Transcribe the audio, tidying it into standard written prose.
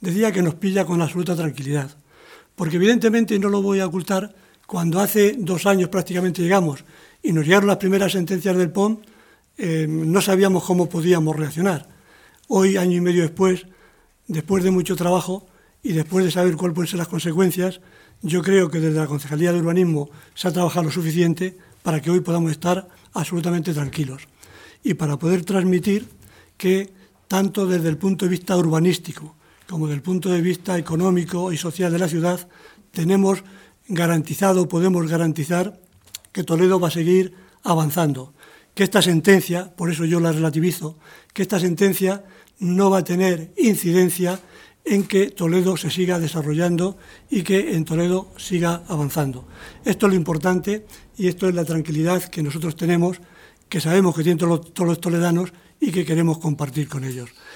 decía que nos pilla con absoluta tranquilidad, porque evidentemente, y no lo voy a ocultar, cuando hace 2 años prácticamente llegamos y nos llegaron las primeras sentencias del PON, no sabíamos cómo podíamos reaccionar. Hoy, año y medio después de mucho trabajo y después de saber cuáles pueden ser las consecuencias, yo creo que desde la Concejalía de Urbanismo se ha trabajado lo suficiente para que hoy podamos estar absolutamente tranquilos y para poder transmitir que tanto desde el punto de vista urbanístico como desde el punto de vista económico y social de la ciudad tenemos garantizado, podemos garantizar que Toledo va a seguir avanzando, que esta sentencia, por eso yo la relativizo, que esta sentencia no va a tener incidencia en que Toledo se siga desarrollando y que en Toledo siga avanzando. Esto es lo importante y esto es la tranquilidad que nosotros tenemos, que sabemos que tienen todos los toledanos y que queremos compartir con ellos.